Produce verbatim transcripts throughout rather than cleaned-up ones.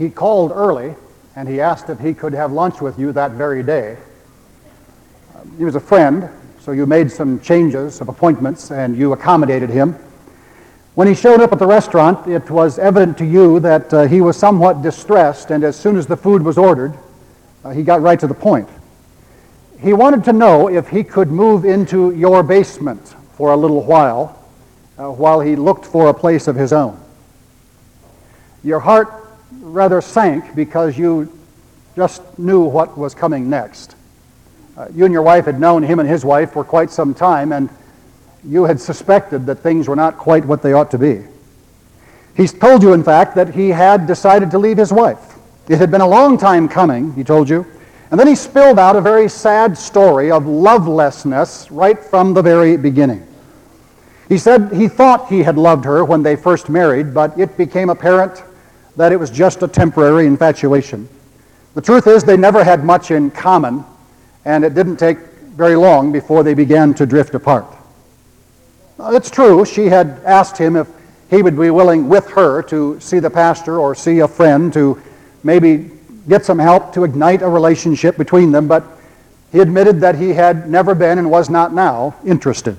he called early, and he asked if he could have lunch with you that very day. Um, he was a friend, so you made some changes of appointments, and you accommodated him. When he showed up at the restaurant, it was evident to you that uh, he was somewhat distressed, and as soon as the food was ordered, uh, he got right to the point. He wanted to know if he could move into your basement for a little while, uh, while he looked for a place of his own. Your heart rather sank because you just knew what was coming next. Uh, you and your wife had known him and his wife for quite some time, and you had suspected that things were not quite what they ought to be. He's told you, in fact, that he had decided to leave his wife. It had been a long time coming, he told you, and then he spilled out a very sad story of lovelessness right from the very beginning. He said he thought he had loved her when they first married, but it became apparent that it was just a temporary infatuation. The truth is they never had much in common, and it didn't take very long before they began to drift apart. It's true, she had asked him if he would be willing with her to see the pastor or see a friend to maybe get some help to ignite a relationship between them, but he admitted that he had never been and was not now interested.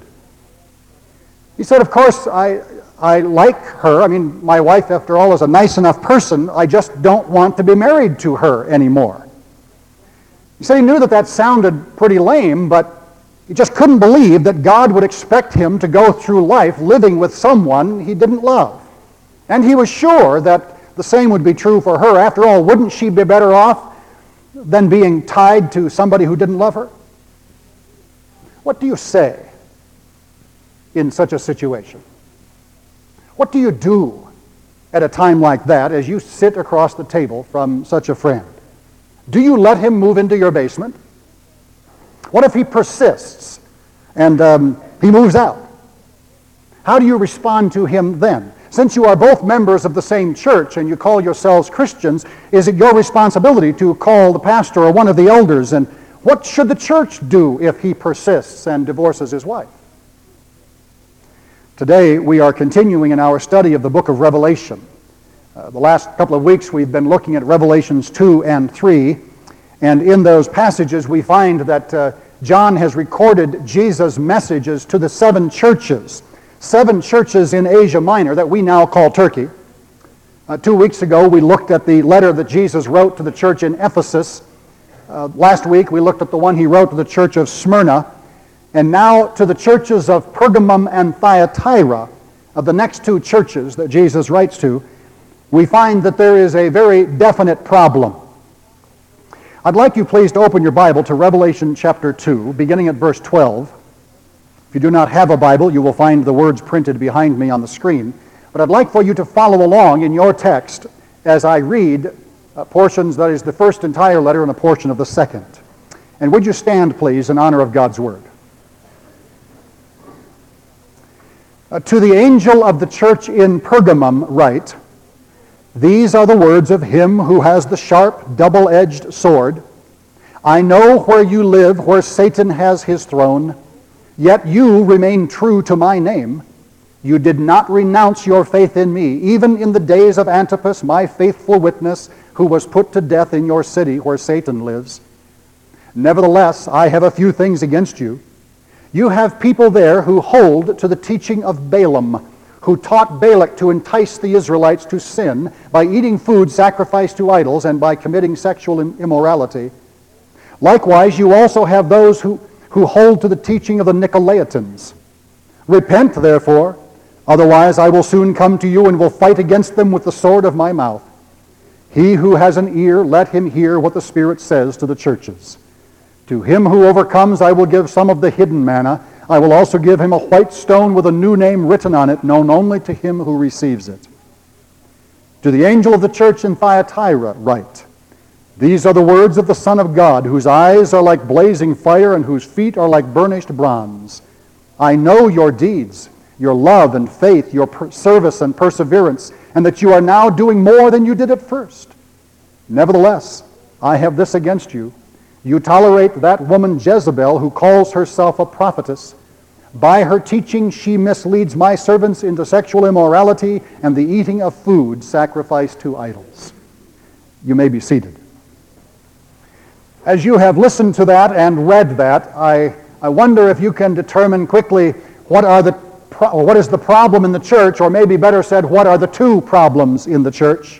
He said, of course, I, I like her. I mean, my wife, after all, is a nice enough person. I just don't want to be married to her anymore. He said he knew that that sounded pretty lame, but he just couldn't believe that God would expect him to go through life living with someone he didn't love. And he was sure that the same would be true for her. After all, wouldn't she be better off than being tied to somebody who didn't love her? What do you say in such a situation? What do you do at a time like that as you sit across the table from such a friend? Do you let him move into your basement? What if he persists and um, he moves out? How do you respond to him then? Since you are both members of the same church and you call yourselves Christians, is it your responsibility to call the pastor or one of the elders? And what should the church do if he persists and divorces his wife? Today we are continuing in our study of the book of Revelation. Uh, the last couple of weeks we've been looking at Revelations two and three, and in those passages we find that uh, John has recorded Jesus' messages to the seven churches, seven churches in Asia Minor that we now call Turkey. Uh, two weeks ago we looked at the letter that Jesus wrote to the church in Ephesus. Uh, last week we looked at the one he wrote to the church of Smyrna, and now to the churches of Pergamum and Thyatira, of the next two churches that Jesus writes to, we find that there is a very definite problem. I'd like you please to open your Bible to Revelation chapter two, beginning at verse twelve. If you do not have a Bible, you will find the words printed behind me on the screen. But I'd like for you to follow along in your text as I read uh, portions, that is the first entire letter and a portion of the second. And would you stand, please, in honor of God's Word? Uh, to the angel of the church in Pergamum write, these are the words of him who has the sharp, double-edged sword. I know where you live, where Satan has his throne, yet you remain true to my name. You did not renounce your faith in me, even in the days of Antipas, my faithful witness, who was put to death in your city where Satan lives. Nevertheless, I have a few things against you. You have people there who hold to the teaching of Balaam, who taught Balak to entice the Israelites to sin by eating food sacrificed to idols and by committing sexual immorality. Likewise, you also have those who, who hold to the teaching of the Nicolaitans. Repent, therefore, otherwise I will soon come to you and will fight against them with the sword of my mouth. He who has an ear, let him hear what the Spirit says to the churches. To him who overcomes, I will give some of the hidden manna. I will also give him a white stone with a new name written on it, known only to him who receives it. To the angel of the church in Thyatira write, these are the words of the Son of God, whose eyes are like blazing fire and whose feet are like burnished bronze. I know your deeds, your love and faith, your per- service and perseverance, and that you are now doing more than you did at first. Nevertheless, I have this against you. You tolerate that woman Jezebel, who calls herself a prophetess. By her teaching she misleads my servants into sexual immorality and the eating of food sacrificed to idols. You may be seated. As you have listened to that and read that, I, I wonder if you can determine quickly what are the pro- or what is the problem in the church, or maybe better said, what are the two problems in the church?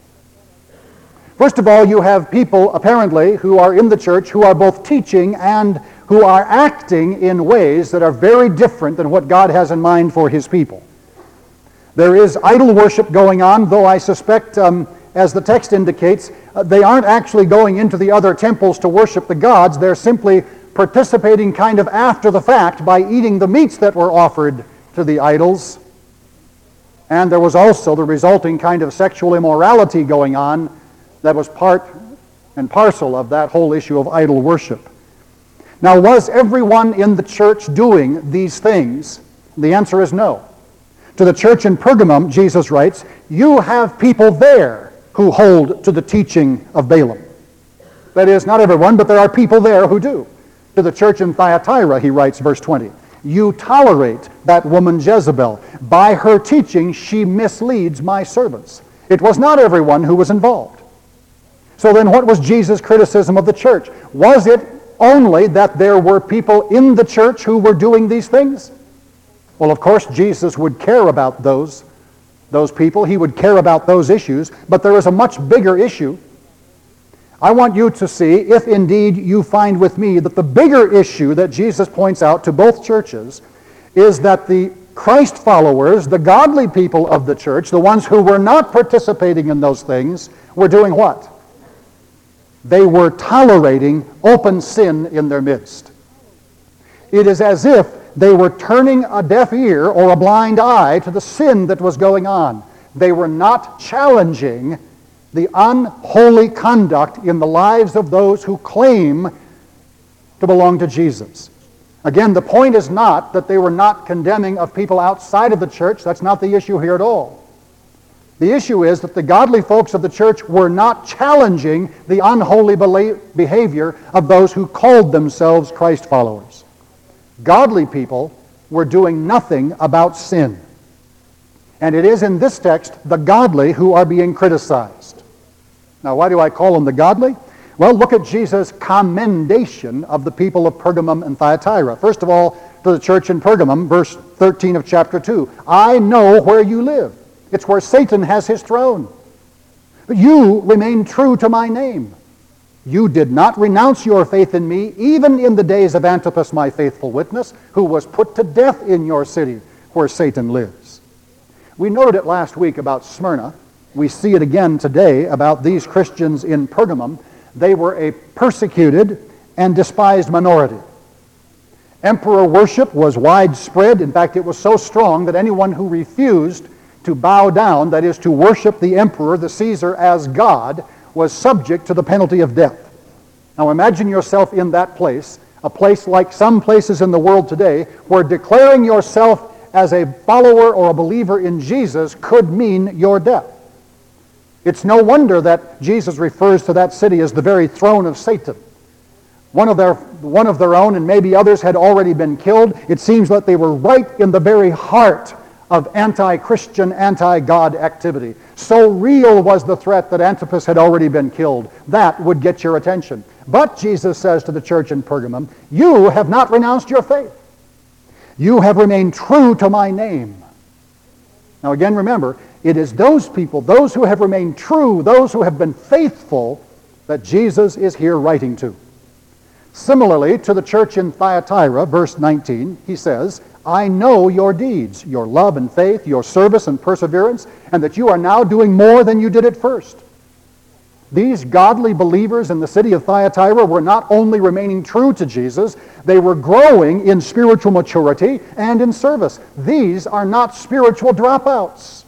First of all, you have people, apparently, who are in the church who are both teaching and who are acting in ways that are very different than what God has in mind for His people. There is idol worship going on, though I suspect, um, as the text indicates, uh, they aren't actually going into the other temples to worship the gods. They're simply participating kind of after the fact by eating the meats that were offered to the idols. And there was also the resulting kind of sexual immorality going on that was part and parcel of that whole issue of idol worship. Now, was everyone in the church doing these things? The answer is no. To the church in Pergamum, Jesus writes, you have people there who hold to the teaching of Balaam. That is, not everyone, but there are people there who do. To the church in Thyatira, he writes, verse twenty, you tolerate that woman Jezebel. By her teaching, she misleads my servants. It was not everyone who was involved. So then what was Jesus' criticism of the church? Was it only that there were people in the church who were doing these things? Well, of course, Jesus would care about those, those people. He would care about those issues. But there is a much bigger issue. I want you to see, if indeed you find with me, that the bigger issue that Jesus points out to both churches is that the Christ followers, the godly people of the church, the ones who were not participating in those things, were doing what? They were tolerating open sin in their midst. It is as if they were turning a deaf ear or a blind eye to the sin that was going on. They were not challenging the unholy conduct in the lives of those who claim to belong to Jesus. Again, the point is not that they were not condemning of people outside of the church. That's not the issue here at all. The issue is that the godly folks of the church were not challenging the unholy behavior of those who called themselves Christ followers. Godly people were doing nothing about sin. And it is in this text the godly who are being criticized. Now, why do I call them the godly? Well, look at Jesus' commendation of the people of Pergamum and Thyatira. First of all, to the church in Pergamum, verse thirteen of chapter two. I know where you live. It's where Satan has his throne. But you remain true to my name. You did not renounce your faith in me, even in the days of Antipas, my faithful witness, who was put to death in your city where Satan lives. We noted it last week about Smyrna. We see it again today about these Christians in Pergamum. They were a persecuted and despised minority. Emperor worship was widespread. In fact, it was so strong that anyone who refused to bow down, that is, to worship the emperor, the Caesar, as God, was subject to the penalty of death. Now imagine yourself in that place, a place like some places in the world today, where declaring yourself as a follower or a believer in Jesus could mean your death. It's no wonder that Jesus refers to that city as the very throne of Satan. One of their, one of their own, and maybe others, had already been killed. It seems that they were right in the very heart of anti-Christian, anti-God activity. So real was the threat that Antipas had already been killed. That would get your attention. But Jesus says to the church in Pergamum, you have not renounced your faith. You have remained true to my name. Now again, remember, it is those people, those who have remained true, those who have been faithful, that Jesus is here writing to. Similarly, to the church in Thyatira, verse nineteen, he says, I know your deeds, your love and faith, your service and perseverance, and that you are now doing more than you did at first. These godly believers in the city of Thyatira were not only remaining true to Jesus, they were growing in spiritual maturity and in service. These are not spiritual dropouts.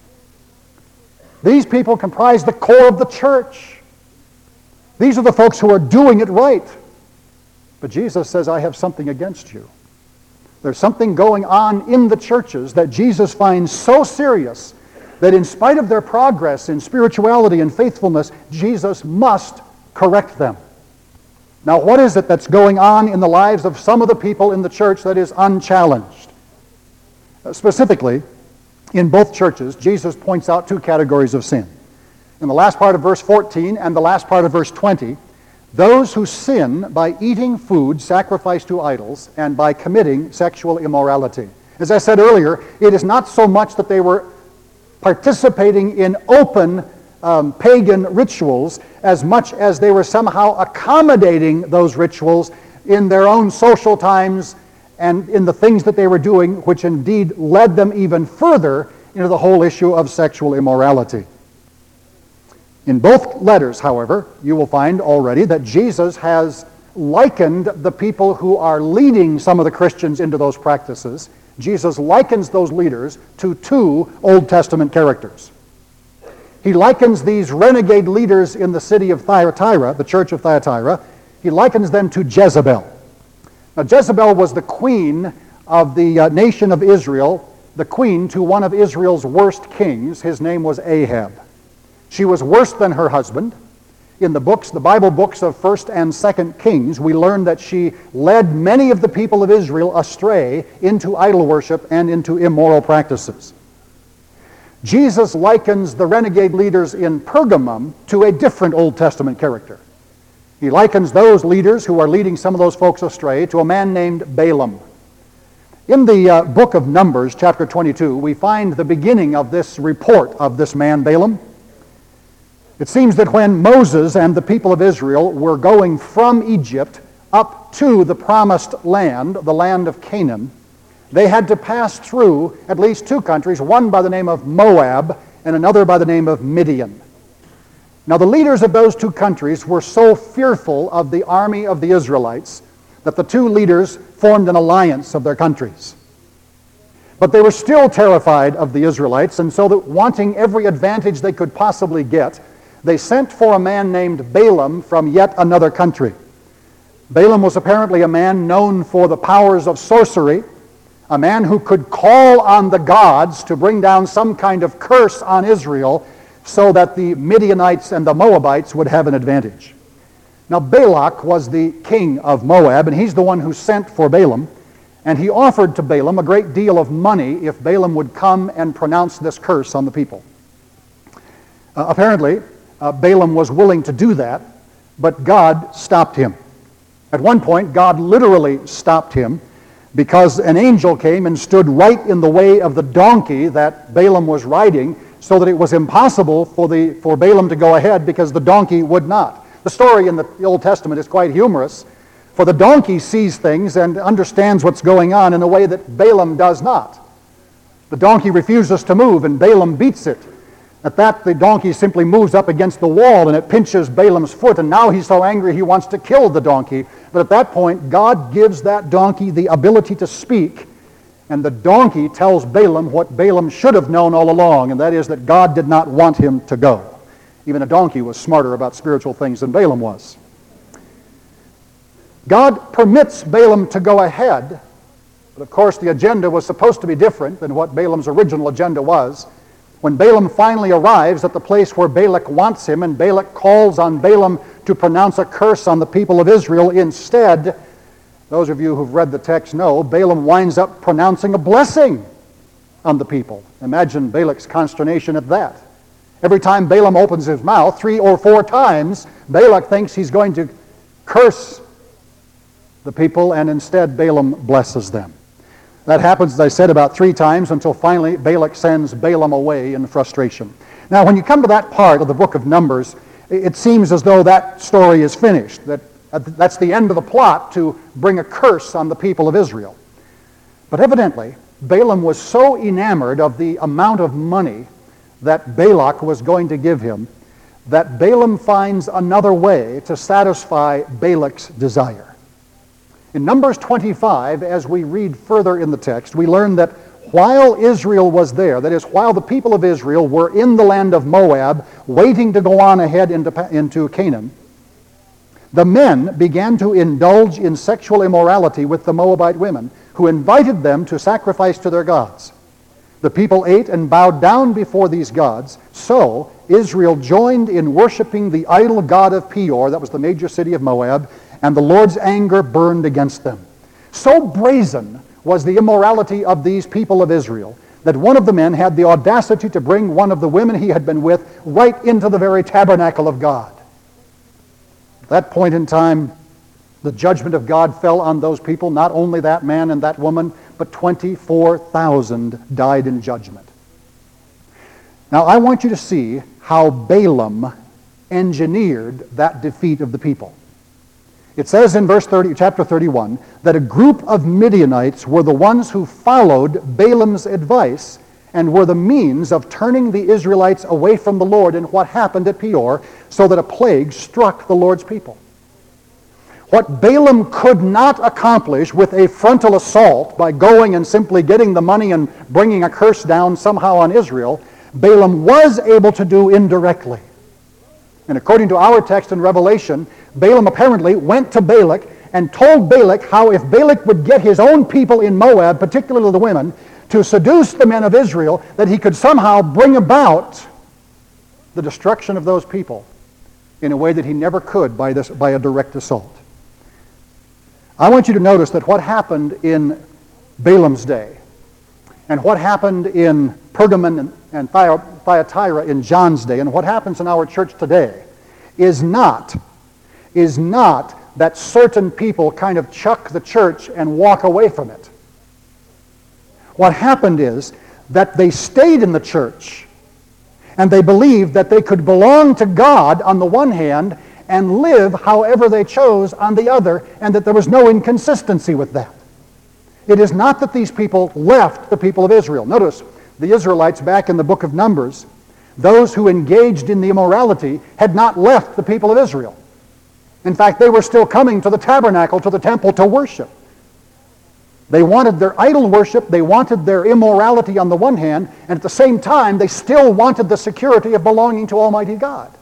These people comprise the core of the church. These are the folks who are doing it right. But Jesus says, I have something against you. There's something going on in the churches that Jesus finds so serious that in spite of their progress in spirituality and faithfulness, Jesus must correct them. Now, what is it that's going on in the lives of some of the people in the church that is unchallenged? Uh, specifically, in both churches, Jesus points out two categories of sin. in the last part of verse fourteen and the last part of verse twenty, those who sin by eating food sacrificed to idols and by committing sexual immorality. As I said earlier, it is not so much that they were participating in open um, pagan rituals as much as they were somehow accommodating those rituals in their own social times and in the things that they were doing, which indeed led them even further into the whole issue of sexual immorality. In both letters, however, you will find already that Jesus has likened the people who are leading some of the Christians into those practices. Jesus likens those leaders to two Old Testament characters. He likens these renegade leaders in the city of Thyatira, the church of Thyatira, he likens them to Jezebel. Now, Jezebel was the queen of the uh, nation of Israel, the queen to one of Israel's worst kings. His name was Ahab. She was worse than her husband. In the books, the Bible books of First and Second Kings, we learn that she led many of the people of Israel astray into idol worship and into immoral practices. Jesus likens the renegade leaders in Pergamum to a different Old Testament character. He likens those leaders who are leading some of those folks astray to a man named Balaam. In the uh, book of Numbers, chapter twenty-two, we find the beginning of this report of this man Balaam. It seems that when Moses and the people of Israel were going from Egypt up to the promised land, the land of Canaan, they had to pass through at least two countries, one by the name of Moab and another by the name of Midian. Now, the leaders of those two countries were so fearful of the army of the Israelites that the two leaders formed an alliance of their countries. But they were still terrified of the Israelites, and so that wanting every advantage they could possibly get, they sent for a man named Balaam from yet another country. Balaam was apparently a man known for the powers of sorcery, a man who could call on the gods to bring down some kind of curse on Israel so that the Midianites and the Moabites would have an advantage. Now, Balak was the king of Moab, and he's the one who sent for Balaam, and he offered to Balaam a great deal of money if Balaam would come and pronounce this curse on the people. Uh, apparently, uh, Balaam was willing to do that, but God stopped him. At one point, God literally stopped him because an angel came and stood right in the way of the donkey that Balaam was riding, so that it was impossible for, the, for Balaam to go ahead because the donkey would not. The story in the Old Testament is quite humorous, for the donkey sees things and understands what's going on in a way that Balaam does not. The donkey refuses to move, and Balaam beats it. At that, the donkey simply moves up against the wall, and it pinches Balaam's foot, and now he's so angry he wants to kill the donkey. But at that point, God gives that donkey the ability to speak, and the donkey tells Balaam what Balaam should have known all along, and that is that God did not want him to go. Even a donkey was smarter about spiritual things than Balaam was. God permits Balaam to go ahead, but of course the agenda was supposed to be different than what Balaam's original agenda was. When Balaam finally arrives at the place where Balak wants him, and Balak calls on Balaam to pronounce a curse on the people of Israel instead, those of you who've read the text know, Balaam winds up pronouncing a blessing on the people. Imagine Balak's consternation at that. Every time Balaam opens his mouth, three or four times, Balak thinks he's going to curse the people, and instead Balaam blesses them. That happens, as I said, about three times until finally Balak sends Balaam away in frustration. Now, when you come to that part of the book of Numbers, it seems as though that story is finished, that that's the end of the plot to bring a curse on the people of Israel. But evidently, Balaam was so enamored of the amount of money that Balak was going to give him that Balaam finds another way to satisfy Balak's desire. In Numbers twenty-five, as we read further in the text, we learn that while Israel was there, that is, while the people of Israel were in the land of Moab, waiting to go on ahead into, into Canaan, the men began to indulge in sexual immorality with the Moabite women, who invited them to sacrifice to their gods. The people ate and bowed down before these gods, so Israel joined in worshiping the idol god of Peor, that was the major city of Moab, and the Lord's anger burned against them. So brazen was the immorality of these people of Israel that one of the men had the audacity to bring one of the women he had been with right into the very tabernacle of God. At that point in time, the judgment of God fell on those people. Not only that man and that woman, but twenty-four thousand died in judgment. Now, I want you to see how Balaam engineered that defeat of the people. It says in verse thirty, chapter thirty-one, that a group of Midianites were the ones who followed Balaam's advice and were the means of turning the Israelites away from the Lord in what happened at Peor, so that a plague struck the Lord's people. What Balaam could not accomplish with a frontal assault by going and simply getting the money and bringing a curse down somehow on Israel, Balaam was able to do indirectly. And according to our text in Revelation, Balaam apparently went to Balak and told Balak how if Balak would get his own people in Moab, particularly the women, to seduce the men of Israel, that he could somehow bring about the destruction of those people in a way that he never could by, this, by a direct assault. I want you to notice that what happened in Balaam's day and what happened in Pergamon and, and Thyatira in John's day and what happens in our church today is not, is not that certain people kind of chuck the church and walk away from it. What happened is that they stayed in the church and they believed that they could belong to God on the one hand and live however they chose on the other, and that there was no inconsistency with that. It is not that these people left the people of Israel. Notice, the Israelites back in the book of Numbers, those who engaged in the immorality had not left the people of Israel. In fact, they were still coming to the tabernacle, to the temple to worship. They wanted their idol worship, they wanted their immorality on the one hand, and at the same time, they still wanted the security of belonging to Almighty God.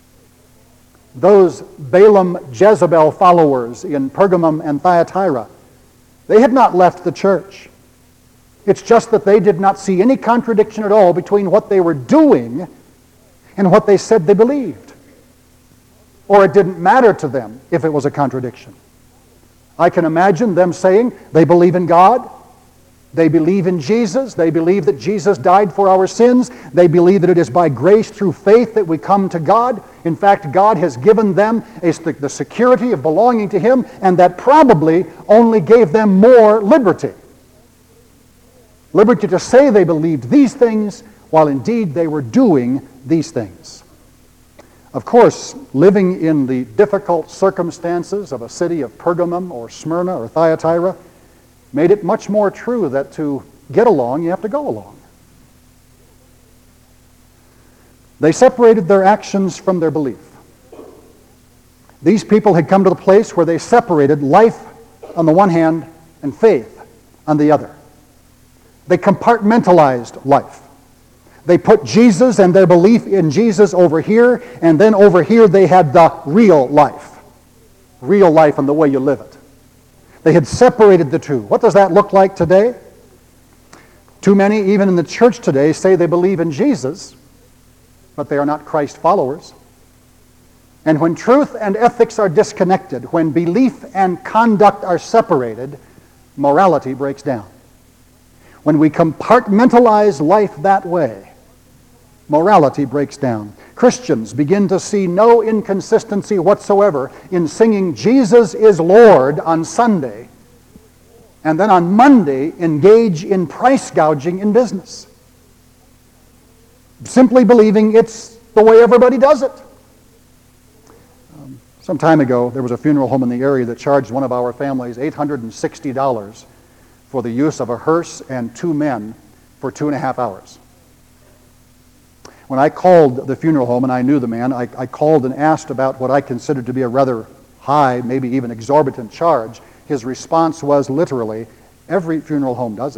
Those Balaam Jezebel followers in Pergamum and Thyatira, they had not left the church. It's just that they did not see any contradiction at all between what they were doing and what they said they believed. Or it didn't matter to them if it was a contradiction. I can imagine them saying they believe in God, they believe in Jesus, they believe that Jesus died for our sins, they believe that it is by grace through faith that we come to God. In fact, God has given them a, the security of belonging to Him, and that probably only gave them more liberty. Liberty to say they believed these things, while indeed they were doing these things. Of course, living in the difficult circumstances of a city of Pergamum or Smyrna or Thyatira made it much more true that to get along, you have to go along. They separated their actions from their belief. These people had come to the place where they separated life on the one hand and faith on the other. They compartmentalized life. They put Jesus and their belief in Jesus over here, and then over here they had the real life. Real life and the way you live it. They had separated the two. What does that look like today? Too many, even in the church today, say they believe in Jesus, but they are not Christ followers. And when truth and ethics are disconnected, when belief and conduct are separated, morality breaks down. When we compartmentalize life that way, morality breaks down. Christians begin to see no inconsistency whatsoever in singing Jesus is Lord on Sunday, and then on Monday engage in price gouging in business, simply believing it's the way everybody does it. Um, some time ago, there was a funeral home in the area that charged one of our families eight hundred sixty dollars for the use of a hearse and two men for two and a half hours. When I called the funeral home and I knew the man, I, I called and asked about what I considered to be a rather high, maybe even exorbitant charge. His response was literally, every funeral home does it.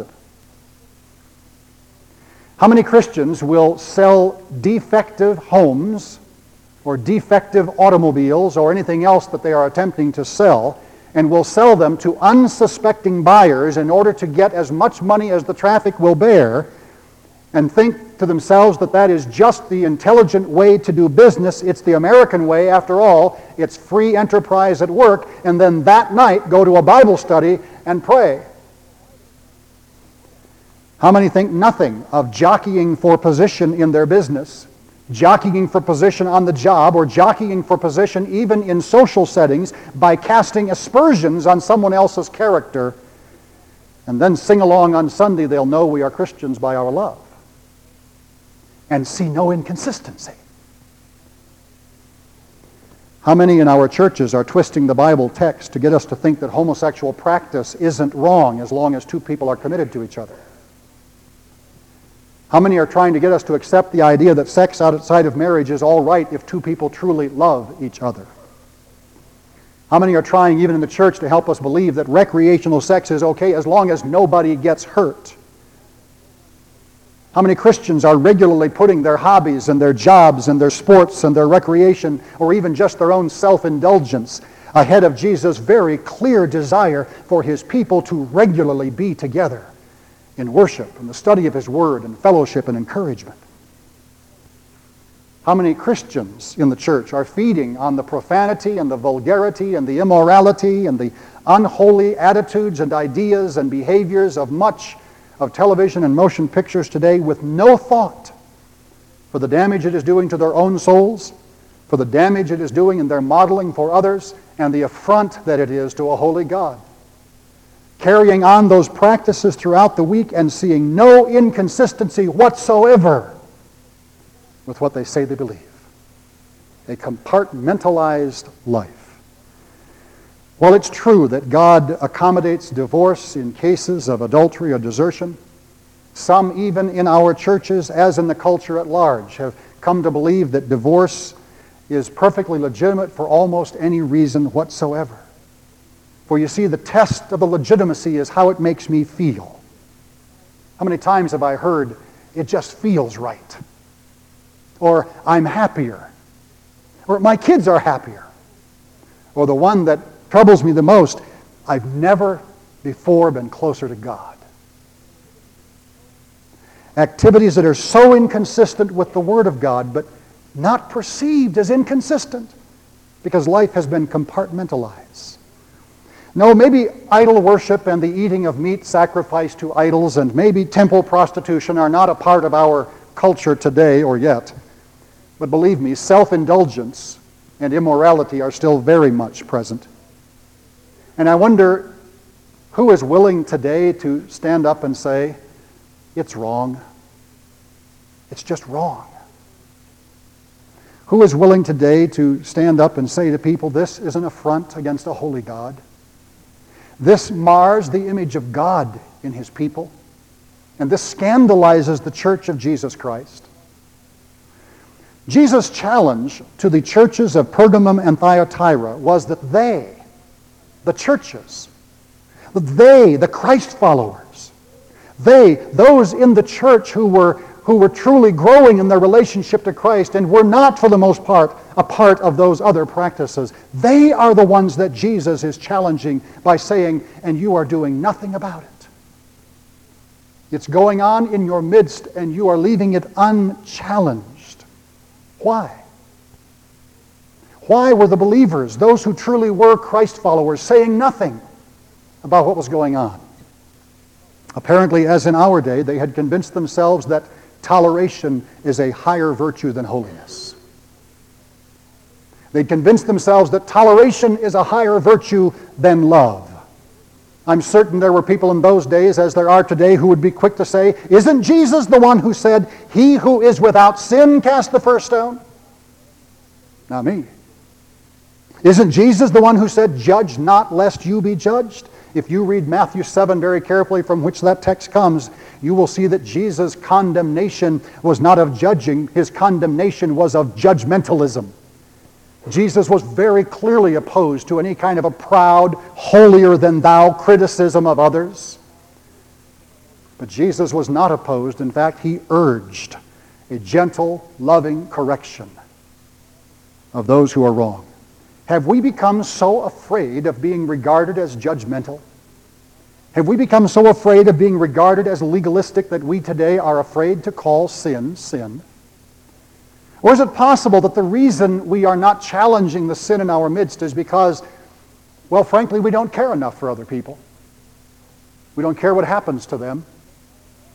How many Christians will sell defective homes or defective automobiles or anything else that they are attempting to sell, and will sell them to unsuspecting buyers in order to get as much money as the traffic will bear, and think to themselves that that is just the intelligent way to do business? It's the American way, after all. It's free enterprise at work, and then that night go to a Bible study and pray. How many think nothing of jockeying for position in their business, jockeying for position on the job, or jockeying for position even in social settings by casting aspersions on someone else's character, and then sing along on Sunday, they'll know we are Christians by our love, and see no inconsistency? How many in our churches are twisting the Bible text to get us to think that homosexual practice isn't wrong as long as two people are committed to each other? How many are trying to get us to accept the idea that sex outside of marriage is all right if two people truly love each other? How many are trying, even in the church, to help us believe that recreational sex is okay as long as nobody gets hurt? How many Christians are regularly putting their hobbies and their jobs and their sports and their recreation, or even just their own self-indulgence, ahead of Jesus' very clear desire for His people to regularly be together in worship and the study of His Word and fellowship and encouragement? How many Christians in the church are feeding on the profanity and the vulgarity and the immorality and the unholy attitudes and ideas and behaviors of much of television and motion pictures today, with no thought for the damage it is doing to their own souls, for the damage it is doing in their modeling for others, and the affront that it is to a holy God? Carrying on those practices throughout the week and seeing no inconsistency whatsoever with what they say they believe. A compartmentalized life. While it's true that God accommodates divorce in cases of adultery or desertion, some even in our churches, as in the culture at large, have come to believe that divorce is perfectly legitimate for almost any reason whatsoever. For you see, the test of the legitimacy is how it makes me feel. How many times have I heard, it just feels right? Or, I'm happier. Or, my kids are happier. Or the one that troubles me the most, I've never before been closer to God. Activities that are so inconsistent with the Word of God, but not perceived as inconsistent because life has been compartmentalized. No, maybe idol worship and the eating of meat sacrificed to idols and maybe temple prostitution are not a part of our culture today or yet. But believe me, self-indulgence and immorality are still very much present. And I wonder who is willing today to stand up and say, it's wrong. It's just wrong. Who is willing today to stand up and say to people, this is an affront against a holy God? This mars the image of God in His people. And this scandalizes the church of Jesus Christ. Jesus' challenge to the churches of Pergamum and Thyatira was that they, the churches, that they, the Christ followers, they, those in the church who were who were truly growing in their relationship to Christ and were not, for the most part, a part of those other practices, they are the ones that Jesus is challenging by saying, and you are doing nothing about it. It's going on in your midst, and you are leaving it unchallenged. Why? Why were the believers, those who truly were Christ followers, saying nothing about what was going on? Apparently, as in our day, they had convinced themselves that toleration is a higher virtue than holiness. They'd convinced themselves that toleration is a higher virtue than love. I'm certain there were people in those days, as there are today, who would be quick to say, isn't Jesus the one who said, he who is without sin cast the first stone? Not me. Isn't Jesus the one who said, judge not lest you be judged? If you read Matthew seven very carefully, from which that text comes, you will see that Jesus' condemnation was not of judging. His condemnation was of judgmentalism. Jesus was very clearly opposed to any kind of a proud, holier-than-thou criticism of others. But Jesus was not opposed. In fact, He urged a gentle, loving correction of those who are wrong. Have we become so afraid of being regarded as judgmental? Have we become so afraid of being regarded as legalistic that we today are afraid to call sin, sin? Or is it possible that the reason we are not challenging the sin in our midst is because, well, frankly, we don't care enough for other people. We don't care what happens to them.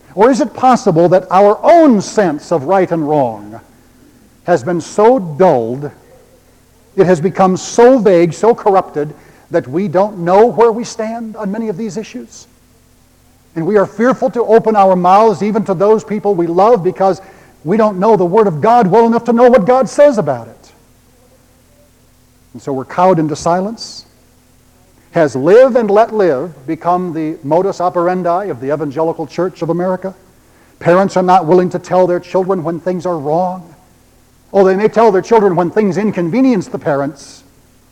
Or is it possible that our own sense of right and wrong has been so dulled, it has become so vague, so corrupted, that we don't know where we stand on many of these issues? And we are fearful to open our mouths even to those people we love because we don't know the Word of God well enough to know what God says about it. And so we're cowed into silence. Has live and let live become the modus operandi of the evangelical church of America? Parents are not willing to tell their children when things are wrong. Oh, they may tell their children when things inconvenience the parents.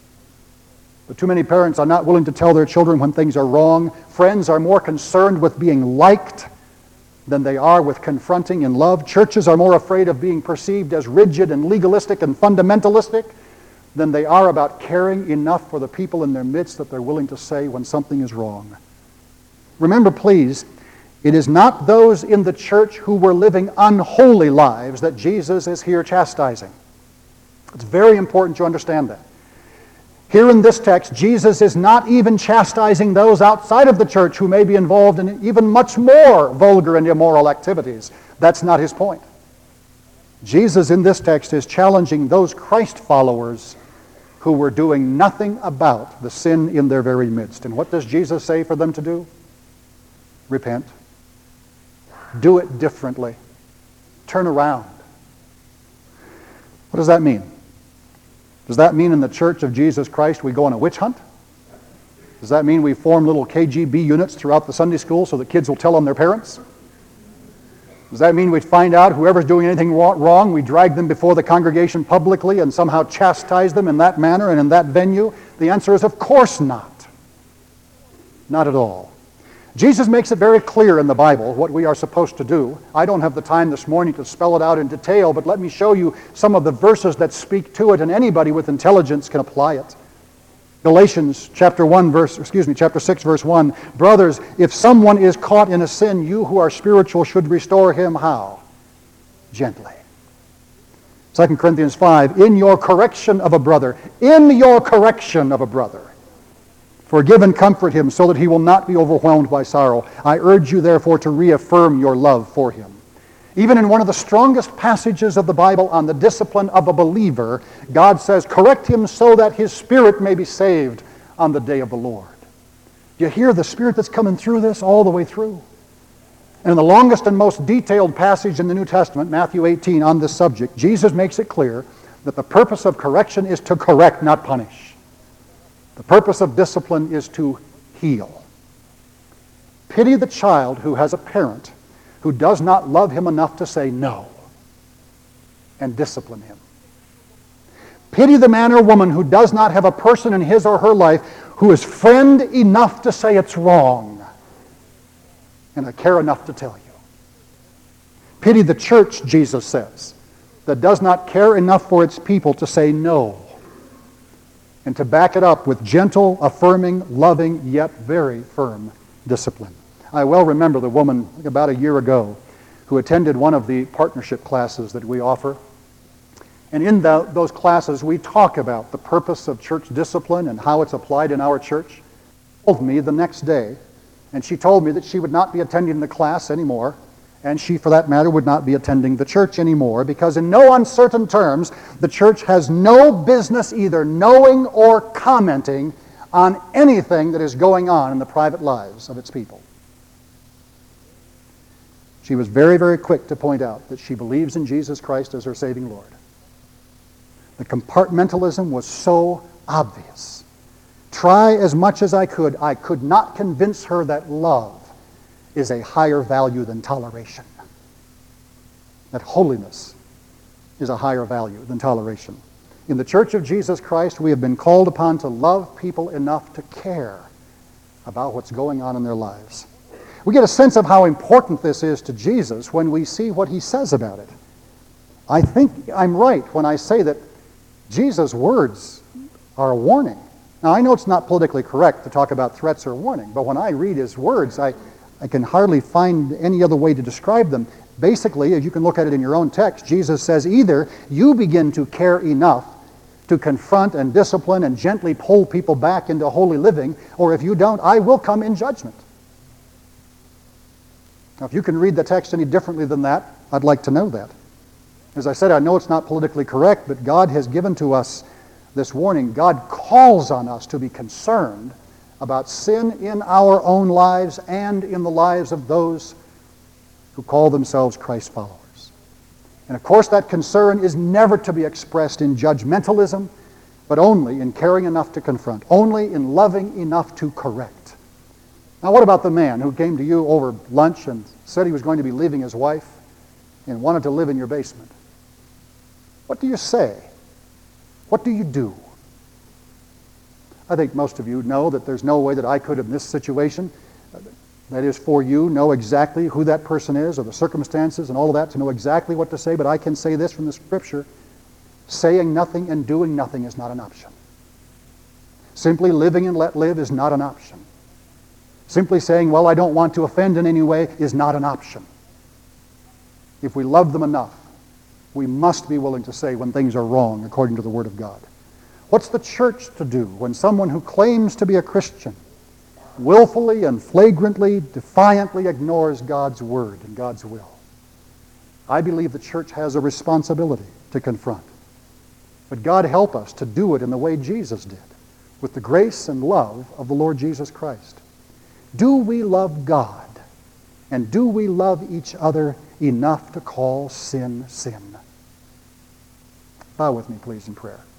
But too many parents are not willing to tell their children when things are wrong. Friends are more concerned with being liked than they are with confronting in love. Churches are more afraid of being perceived as rigid and legalistic and fundamentalistic than they are about caring enough for the people in their midst that they're willing to say when something is wrong. Remember, please, it is not those in the church who were living unholy lives that Jesus is here chastising. It's very important you understand that. Here in this text, Jesus is not even chastising those outside of the church who may be involved in even much more vulgar and immoral activities. That's not his point. Jesus in this text is challenging those Christ followers who were doing nothing about the sin in their very midst. And what does Jesus say for them to do? Repent. Do it differently. Turn around. What does that mean? Does that mean in the Church of Jesus Christ we go on a witch hunt? Does that mean we form little K G B units throughout the Sunday school so that kids will tell on their parents? Does that mean we find out whoever's doing anything wrong, we drag them before the congregation publicly and somehow chastise them in that manner and in that venue? The answer is, of course not. Not at all. Jesus makes it very clear in the Bible what we are supposed to do. I don't have the time this morning to spell it out in detail, but let me show you some of the verses that speak to it, and anybody with intelligence can apply it. Galatians chapter one verse, excuse me, chapter six verse one. Brothers, if someone is caught in a sin, you who are spiritual should restore him how? Gently. Second Corinthians five, in your correction of a brother, in your correction of a brother, forgive and comfort him so that he will not be overwhelmed by sorrow. I urge you therefore to reaffirm your love for him. Even in one of the strongest passages of the Bible on the discipline of a believer, God says, correct him so that his spirit may be saved on the day of the Lord. Do you hear the spirit that's coming through this all the way through? And in the longest and most detailed passage in the New Testament, Matthew eighteen, on this subject, Jesus makes it clear that the purpose of correction is to correct, not punish. The purpose of discipline is to heal. Pity the child who has a parent who does not love him enough to say no and discipline him. Pity the man or woman who does not have a person in his or her life who is friend enough to say it's wrong and I care enough to tell you. Pity the church, Jesus says, that does not care enough for its people to say no and to back it up with gentle, affirming, loving, yet very firm discipline. I well remember the woman about a year ago who attended one of the partnership classes that we offer. And in the, those classes, we talk about the purpose of church discipline and how it's applied in our church. She told me the next day, and she told me that she would not be attending the class anymore, and she, for that matter, would not be attending the church anymore, because in no uncertain terms, the church has no business either knowing or commenting on anything that is going on in the private lives of its people. She was very, very quick to point out that she believes in Jesus Christ as her saving Lord. The compartmentalism was so obvious. Try as much as I could, I could not convince her that love is a higher value than toleration. That holiness is a higher value than toleration. In the Church of Jesus Christ, we have been called upon to love people enough to care about what's going on in their lives. We get a sense of how important this is to Jesus when we see what he says about it. I think I'm right when I say that Jesus' words are a warning. Now, I know it's not politically correct to talk about threats or warning, but when I read his words, I, I can hardly find any other way to describe them. Basically, as you can look at it in your own text, Jesus says either you begin to care enough to confront and discipline and gently pull people back into holy living, or if you don't, I will come in judgment. Now, if you can read the text any differently than that, I'd like to know that. As I said, I know it's not politically correct, but God has given to us this warning. God calls on us to be concerned about sin in our own lives and in the lives of those who call themselves Christ followers. And of course, that concern is never to be expressed in judgmentalism, but only in caring enough to confront, only in loving enough to correct. Now, what about the man who came to you over lunch and said he was going to be leaving his wife and wanted to live in your basement? What do you say? What do you do? I think most of you know that there's no way that I could, in this situation, that is for you, know exactly who that person is or the circumstances and all of that to know exactly what to say, but I can say this from the Scripture: saying nothing and doing nothing is not an option. Simply living and let live is not an option. Simply saying, well, I don't want to offend in any way, is not an option. If we love them enough, we must be willing to say when things are wrong according to the Word of God. What's the church to do when someone who claims to be a Christian willfully and flagrantly, defiantly ignores God's Word and God's will? I believe the church has a responsibility to confront. But God help us to do it in the way Jesus did, with the grace and love of the Lord Jesus Christ. Do we love God? And do we love each other enough to call sin, sin? Bow with me, please, in prayer.